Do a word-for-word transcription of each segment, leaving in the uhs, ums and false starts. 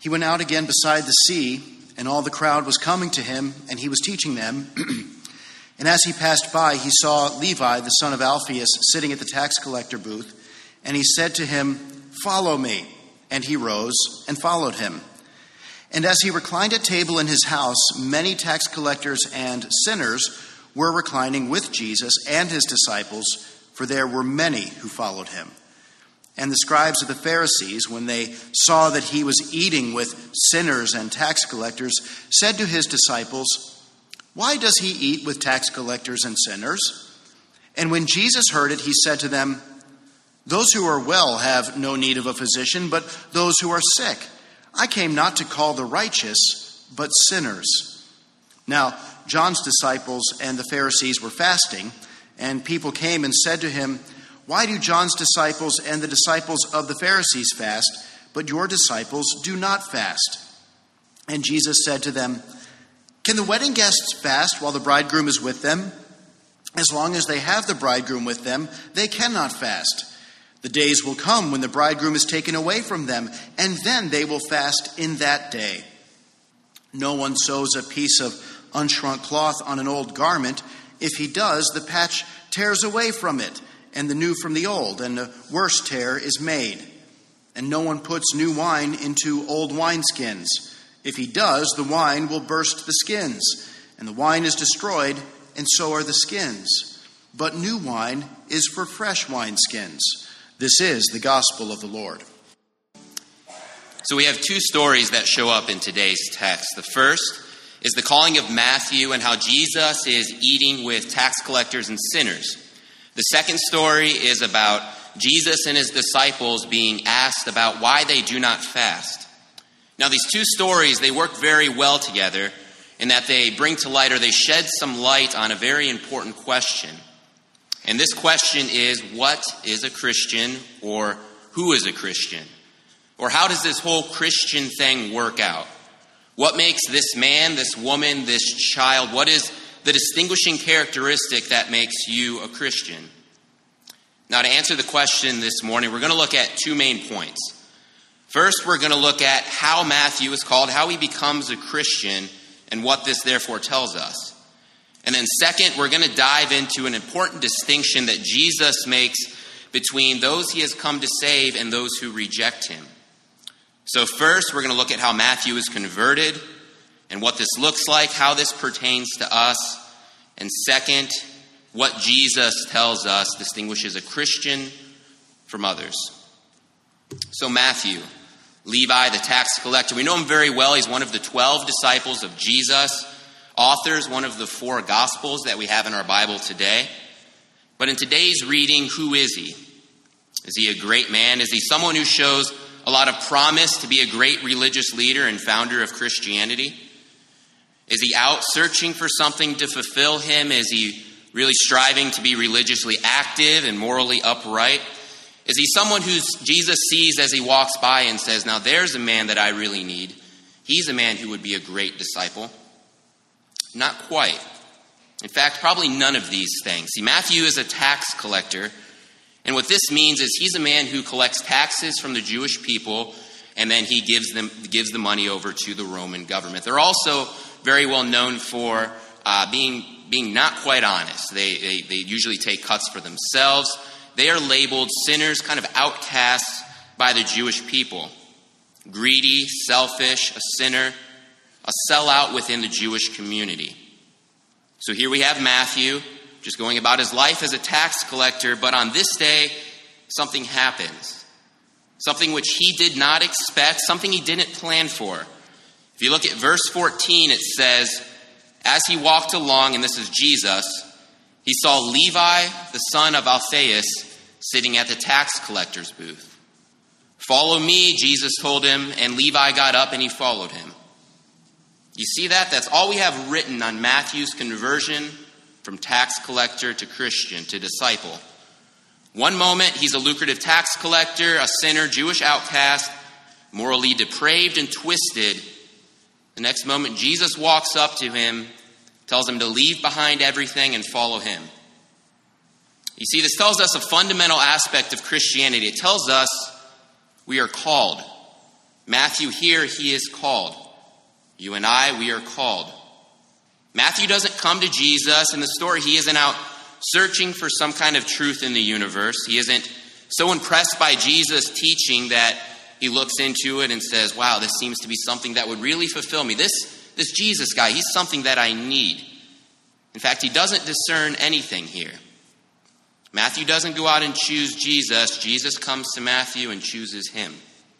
He went out again beside the sea, and all the crowd was coming to him, and he was teaching them. And as he passed by, he saw Levi, the son of Alphaeus, sitting at the tax collector booth, and he said to him, "Follow me." And he rose and followed him. And as he reclined at table in his house, many tax collectors and sinners were reclining with Jesus and his disciples, for there were many who followed him. And the scribes of the Pharisees, when they saw that he was eating with sinners and tax collectors, said to his disciples, "Why does he eat with tax collectors and sinners?" And when Jesus heard it, he said to them, "Those who are well have no need of a physician, but those who are sick. I came not to call the righteous, but sinners." Now, John's disciples and the Pharisees were fasting, and people came and said to him, "Why do John's disciples and the disciples of the Pharisees fast, but your disciples do not fast?" And Jesus said to them, "Can the wedding guests fast while the bridegroom is with them? As long as they have the bridegroom with them, they cannot fast. The days will come when the bridegroom is taken away from them, and then they will fast in that day. No one sews a piece of unshrunk cloth on an old garment. If he does, the patch tears away from it, and the new from the old, and a worse tear is made. And no one puts new wine into old wineskins. If he does, the wine will burst the skins, and the wine is destroyed, and so are the skins. But new wine is for fresh wineskins. This is the gospel of the Lord." So we have two stories that show up in today's text. The first is the calling of Matthew and how Jesus is eating with tax collectors and sinners. The second story is about Jesus and his disciples being asked about why they do not fast. Now, these two stories, they work very well together in that they bring to light, or they shed some light on a very important question. And this question is, what is a Christian, or who is a Christian? Or how does this whole Christian thing work out? What makes this man, this woman, this child, what is the distinguishing characteristic that makes you a Christian? Now, to answer the question this morning, we're going to look at two main points. First, we're going to look at how Matthew is called, how he becomes a Christian, and what this therefore tells us. And then second, we're going to dive into an important distinction that Jesus makes between those he has come to save and those who reject him. So first, we're going to look at how Matthew is converted and what this looks like, how this pertains to us. And second, what Jesus tells us distinguishes a Christian from others. So Matthew, Levi, the tax collector, we know him very well. He's one of the twelve disciples of Jesus, authors one of the four Gospels that we have in our Bible today. But in today's reading, who is he? Is he a great man? Is he someone who shows a lot of promise to be a great religious leader and founder of Christianity? Is he out searching for something to fulfill him? Is he really striving to be religiously active and morally upright? Is he someone who Jesus sees as he walks by and says, now there's a man that I really need. He's a man who would be a great disciple? Not quite. In fact, probably none of these things. See, Matthew is a tax collector. And what this means is he's a man who collects taxes from the Jewish people, and then he gives them gives the money over to the Roman government. They're also very well known for uh, being being not quite honest. They, they they usually take cuts for themselves. They are labeled sinners, kind of outcasts by the Jewish people. Greedy, selfish, a sinner, a sellout within the Jewish community. So here we have Matthew, just going about his life as a tax collector, but on this day, something happens. Something which he did not expect, something he didn't plan for. If you look at verse fourteen, it says, as he walked along, and this is Jesus, he saw Levi, the son of Alphaeus, sitting at the tax collector's booth. Follow me, Jesus told him, and Levi got up and he followed him. You see that? That's all we have written on Matthew's conversion from tax collector to Christian, to disciple. One moment, he's a lucrative tax collector, a sinner, Jewish outcast, morally depraved and twisted. The next moment, Jesus walks up to him, tells him to leave behind everything and follow him. You see, this tells us a fundamental aspect of Christianity. It tells us we are called. Matthew here, he is called. You and I, we are called. Matthew doesn't come to Jesus in the story. He isn't out searching for some kind of truth in the universe. He isn't so impressed by Jesus' teaching that he looks into it and says, wow, this seems to be something that would really fulfill me. This, this Jesus guy, he's something that I need. In fact, he doesn't discern anything here. Matthew doesn't go out and choose Jesus. Jesus comes to Matthew and chooses him.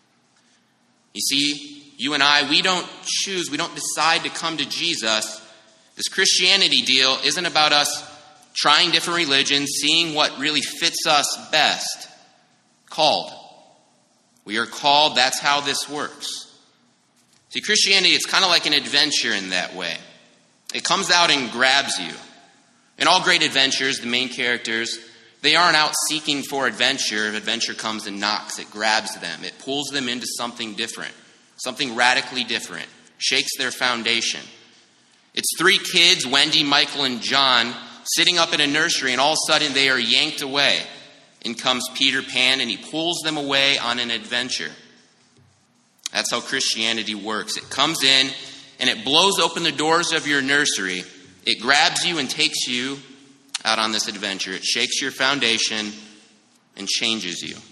You see, you and I, we don't choose, we don't decide to come to Jesus. This Christianity deal isn't about us trying different religions, seeing what really fits us best. Called. We are called. That's how this works. See, Christianity, it's kind of like an adventure in that way. It comes out and grabs you. In all great adventures, the main characters, they aren't out seeking for adventure. Adventure comes and knocks. It grabs them. It pulls them into something different, something radically different, shakes their foundation. It's three kids, Wendy, Michael, and John, sitting up in a nursery, and all of a sudden they are yanked away. In comes Peter Pan, and he pulls them away on an adventure. That's how Christianity works. It comes in, and it blows open the doors of your nursery. It grabs you and takes you out on this adventure. It shakes your foundation and changes you.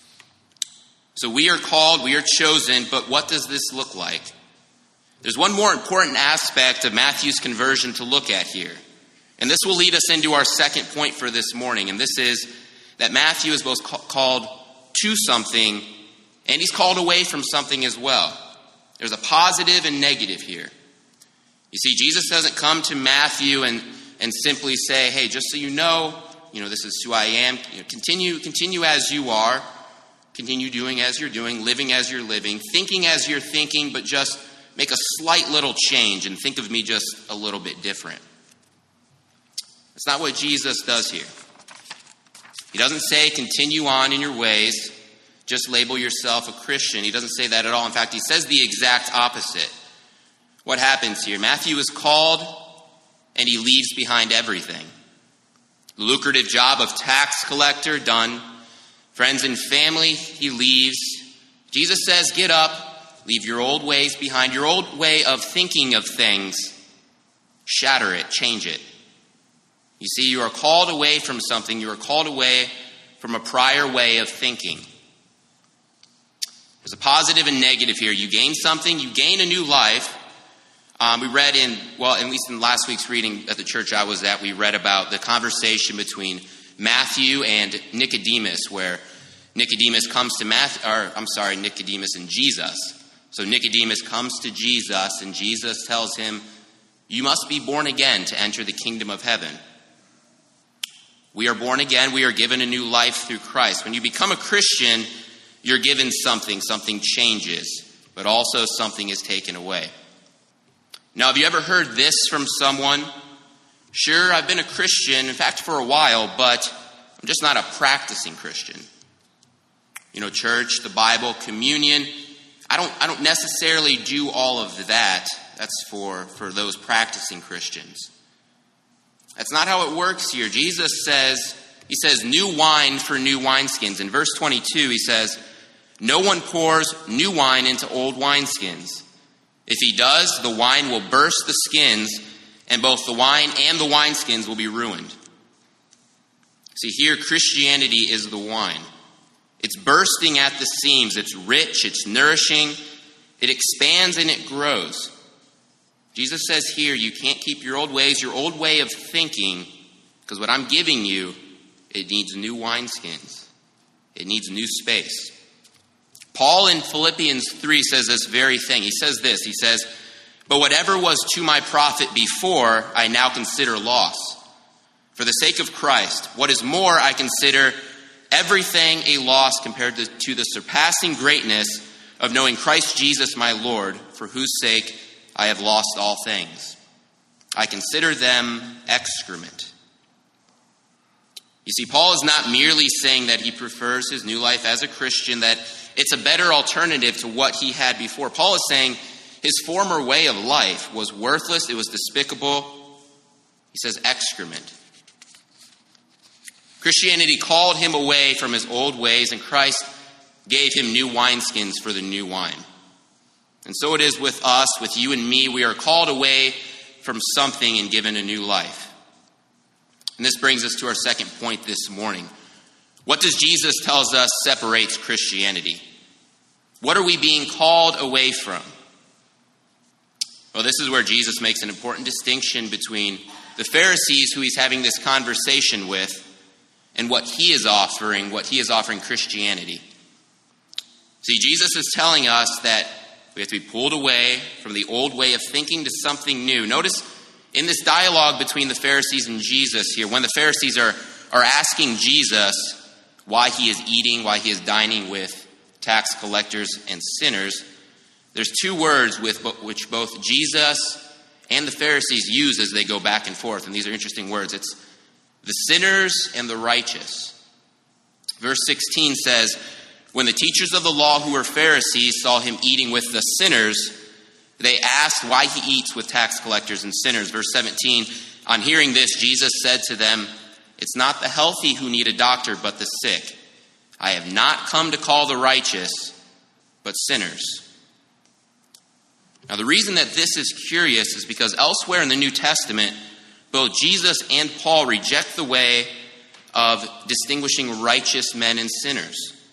So we are called, we are chosen, but what does this look like? There's one more important aspect of Matthew's conversion to look at here. And this will lead us into our second point for this morning, and this is that Matthew is both called to something and he's called away from something as well. There's a positive and negative here. You see, Jesus doesn't come to Matthew and, and simply say, hey, just so you know, you know, this is who I am. You know, continue, continue as you are. Continue doing as you're doing, living as you're living, thinking as you're thinking, but just make a slight little change and think of me just a little bit different. That's not what Jesus does here. He doesn't say continue on in your ways, just label yourself a Christian. He doesn't say that at all. In fact, he says the exact opposite. What happens here? Matthew is called and he leaves behind everything. The lucrative job of tax collector done. Friends and family, he leaves. Jesus says, get up, leave your old ways behind, your old way of thinking of things. Shatter it, change it. You see, you are called away from something. You are called away from a prior way of thinking. There's a positive and negative here. You gain something. You gain a new life. Um, we read in, well, at least in last week's reading at the church I was at, we read about the conversation between Matthew and Nicodemus, where Nicodemus comes to Matthew, or I'm sorry, Nicodemus and Jesus. So Nicodemus comes to Jesus, and Jesus tells him, you must be born again to enter the kingdom of heaven. We are born again. We are given a new life through Christ. When you become a Christian, you're given something. Something changes, but also something is taken away. Now, have you ever heard this from someone? Sure, I've been a Christian, in fact, for a while, but I'm just not a practicing Christian. You know, church, the Bible, communion, I don't I don't necessarily do all of that. That's for, for those practicing Christians. That's not how it works here. Jesus says, he says, new wine for new wineskins. In verse twenty-two, he says, no one pours new wine into old wineskins. If he does, the wine will burst the skins, and both the wine and the wineskins will be ruined. See, here, Christianity is the wine. It's bursting at the seams. It's rich. It's nourishing. It expands and it grows. Jesus says here, you can't keep your old ways, your old way of thinking, because what I'm giving you, it needs new wineskins. It needs new space. Paul in Philippians three says this very thing. He says this, he says, but whatever was to my profit before, I now consider loss. For the sake of Christ, what is more, I consider everything a loss compared to, to the surpassing greatness of knowing Christ Jesus my Lord, for whose sake I have lost all things. I consider them excrement. You see, Paul is not merely saying that he prefers his new life as a Christian, that it's a better alternative to what he had before. Paul is saying his former way of life was worthless, it was despicable. He says excrement. Christianity called him away from his old ways, and Christ gave him new wineskins for the new wine. And so it is with us, with you and me. We are called away from something and given a new life. And this brings us to our second point this morning. What does Jesus tell us separates Christianity? What are we being called away from? Well, this is where Jesus makes an important distinction between the Pharisees who he's having this conversation with and what he is offering, what he is offering Christianity. See, Jesus is telling us that we have to be pulled away from the old way of thinking to something new. Notice in this dialogue between the Pharisees and Jesus here, when the Pharisees are, are asking Jesus why he is eating, why he is dining with tax collectors and sinners, there's two words with which both Jesus and the Pharisees use as they go back and forth. And these are interesting words. It's the sinners and the righteous. Verse sixteen says, when the teachers of the law who were Pharisees saw him eating with the sinners, they asked why he eats with tax collectors and sinners. Verse seventeen, on hearing this, Jesus said to them, it's not the healthy who need a doctor, but the sick. I have not come to call the righteous, but sinners. Now, the reason that this is curious is because elsewhere in the New Testament, both Jesus and Paul reject the way of distinguishing righteous men and sinners.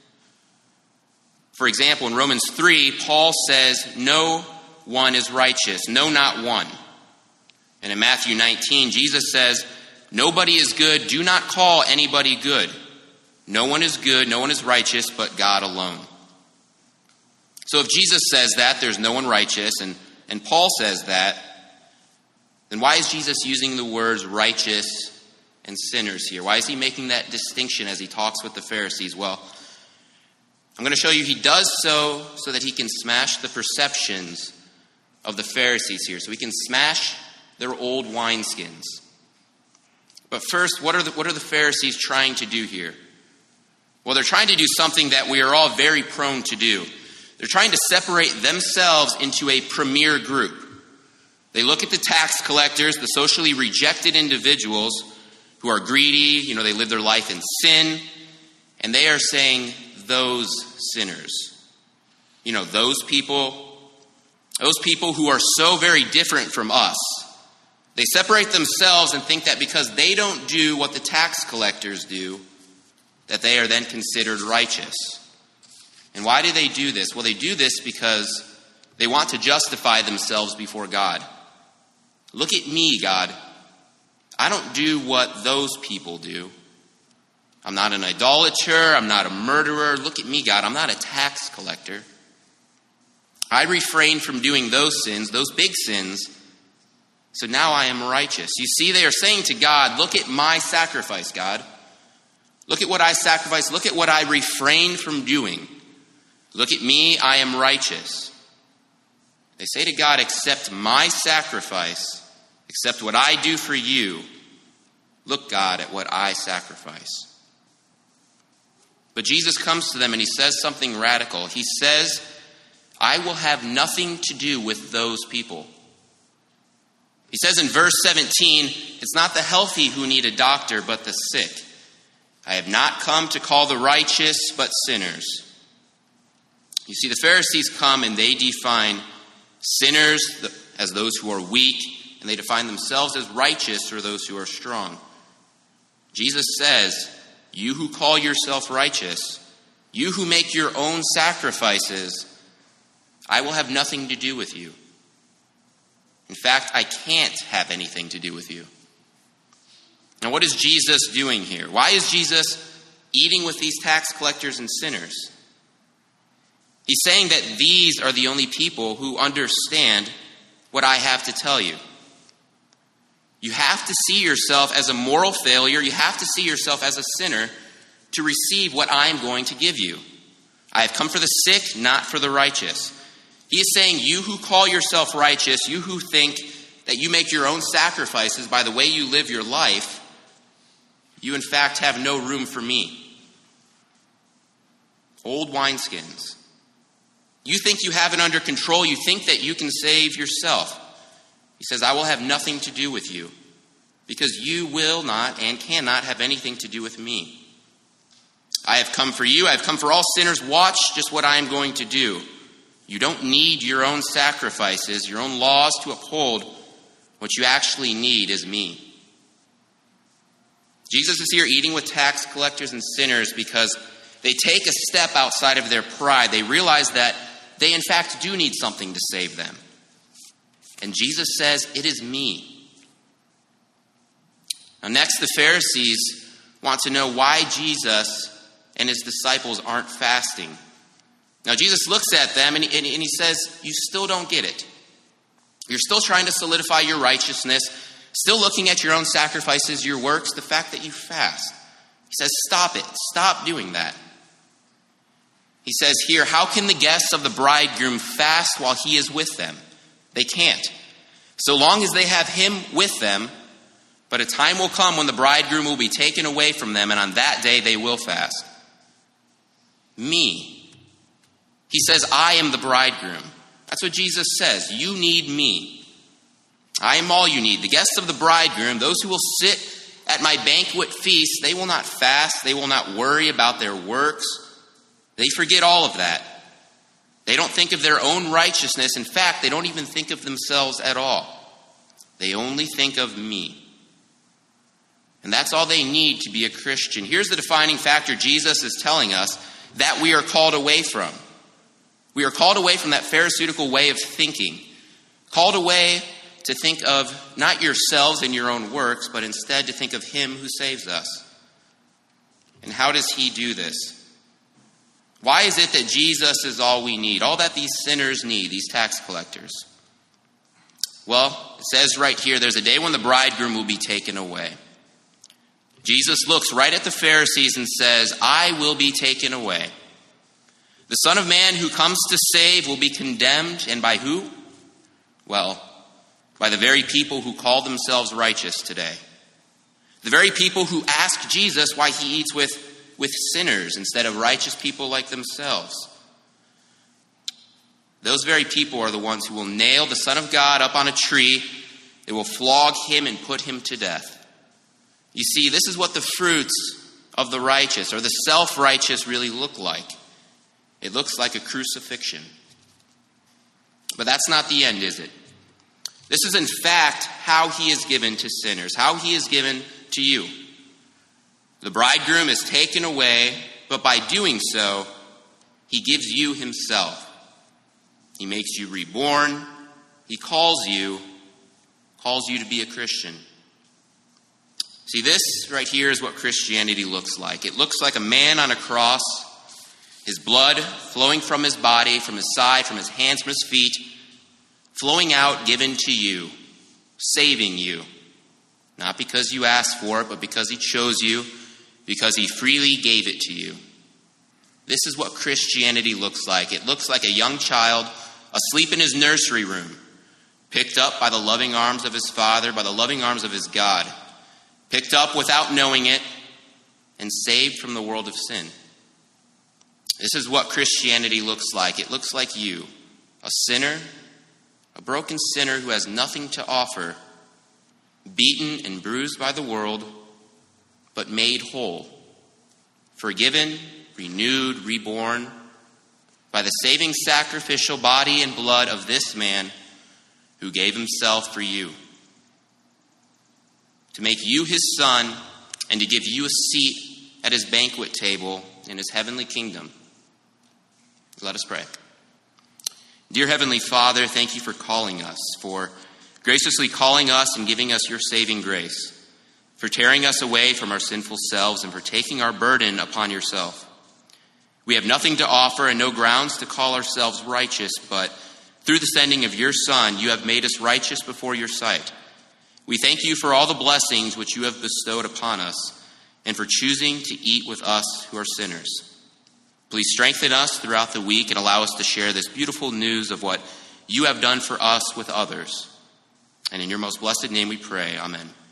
For example, in Romans three, Paul says, no one is righteous, no, not one. And in Matthew nineteen, Jesus says, nobody is good, do not call anybody good. No one is good, no one is righteous, but God alone. So if Jesus says that, there's no one righteous, and, and Paul says that, then why is Jesus using the words righteous and sinners here? Why is he making that distinction as he talks with the Pharisees? Well, I'm going to show you he does so so that he can smash the perceptions of the Pharisees here, so he can smash their old wineskins. But first, what are the, what are the Pharisees trying to do here? Well, they're trying to do something that we are all very prone to do. They're trying to separate themselves into a premier group. They look at the tax collectors, the socially rejected individuals who are greedy, you know, they live their life in sin, and they are saying, those sinners. You know, those people, those people who are so very different from us. They separate themselves and think that because they don't do what the tax collectors do, that they are then considered righteous. And why do they do this? Well, they do this because they want to justify themselves before God. Look at me, God. I don't do what those people do. I'm not an idolater. I'm not a murderer. Look at me, God. I'm not a tax collector. I refrain from doing those sins, those big sins, so now I am righteous. You see, they are saying to God, look at my sacrifice, God. Look at what I sacrifice. Look at what I refrain from doing. Look at me, I am righteous. They say to God, accept my sacrifice, accept what I do for you. Look, God, at what I sacrifice. But Jesus comes to them and he says something radical. He says, I will have nothing to do with those people. He says in verse seventeen, it's not the healthy who need a doctor, but the sick. I have not come to call the righteous, but sinners. You see, the Pharisees come and they define sinners as those who are weak, and they define themselves as righteous or those who are strong. Jesus says, you who call yourself righteous, you who make your own sacrifices, I will have nothing to do with you. In fact, I can't have anything to do with you. Now, what is Jesus doing here? Why is Jesus eating with these tax collectors and sinners? He's saying that these are the only people who understand what I have to tell you. You have to see yourself as a moral failure. You have to see yourself as a sinner to receive what I am going to give you. I have come for the sick, not for the righteous. He is saying, you who call yourself righteous, you who think that you make your own sacrifices by the way you live your life, you in fact have no room for me. Old wineskins. You think you have it under control. You think that you can save yourself. He says, I will have nothing to do with you because you will not and cannot have anything to do with me. I have come for you. I have come for all sinners. Watch just what I am going to do. You don't need your own sacrifices, your own laws to uphold. What you actually need is me. Jesus is here eating with tax collectors and sinners because they take a step outside of their pride. They realize that they in fact do need something to save them. And Jesus says, it is me. Now next, the Pharisees want to know why Jesus and his disciples aren't fasting. Now Jesus looks at them and he, and he says, you still don't get it. You're still trying to solidify your righteousness, still looking at your own sacrifices, your works, the fact that you fast. He says, stop it. Stop doing that. He says here, how can the guests of the bridegroom fast while he is with them? They can't. So long as they have him with them, but a time will come when the bridegroom will be taken away from them, and on that day they will fast. Me. He says, I am the bridegroom. That's what Jesus says. You need me. I am all you need. The guests of the bridegroom, those who will sit at my banquet feast, they will not fast. They will not worry about their works. They forget all of that. They don't think of their own righteousness. In fact, they don't even think of themselves at all. They only think of me. And that's all they need to be a Christian. Here's the defining factor Jesus is telling us that we are called away from. We are called away from that Pharisaical way of thinking. Called away to think of not yourselves and your own works, but instead to think of him who saves us. And how does he do this? Why is it that Jesus is all we need, all that these sinners need, these tax collectors? Well, it says right here, there's a day when the bridegroom will be taken away. Jesus looks right at the Pharisees and says, I will be taken away. The Son of Man who comes to save will be condemned, and by who? Well, by the very people who call themselves righteous today. The very people who ask Jesus why he eats with, with sinners instead of righteous people like themselves. Those very people are the ones who will nail the Son of God up on a tree. They will flog him and put him to death. You see, this is what the fruits of the righteous or the self-righteous really look like. It looks like a crucifixion. But that's not the end, is it? This is in fact how he is given to sinners, how he is given to you. The bridegroom is taken away, but by doing so, he gives you himself. He makes you reborn. He calls you, calls you to be a Christian. See, this right here is what Christianity looks like. It looks like a man on a cross, his blood flowing from his body, from his side, from his hands, from his feet, flowing out, given to you, saving you. Not because you asked for it, but because he chose you, because he freely gave it to you. This is what Christianity looks like. It looks like a young child asleep in his nursery room, picked up by the loving arms of his father, by the loving arms of his God, picked up without knowing it, and saved from the world of sin. This is what Christianity looks like. It looks like you, a sinner, a broken sinner who has nothing to offer, beaten and bruised by the world, but made whole, forgiven, renewed, reborn by the saving sacrificial body and blood of this man who gave himself for you, to make you his son and to give you a seat at his banquet table in his heavenly kingdom. Let us pray. Dear Heavenly Father, thank you for calling us, for graciously calling us and giving us your saving grace, for tearing us away from our sinful selves and for taking our burden upon yourself. We have nothing to offer and no grounds to call ourselves righteous, but through the sending of your Son, you have made us righteous before your sight. We thank you for all the blessings which you have bestowed upon us and for choosing to eat with us who are sinners. Please strengthen us throughout the week and allow us to share this beautiful news of what you have done for us with others. And in your most blessed name we pray. Amen.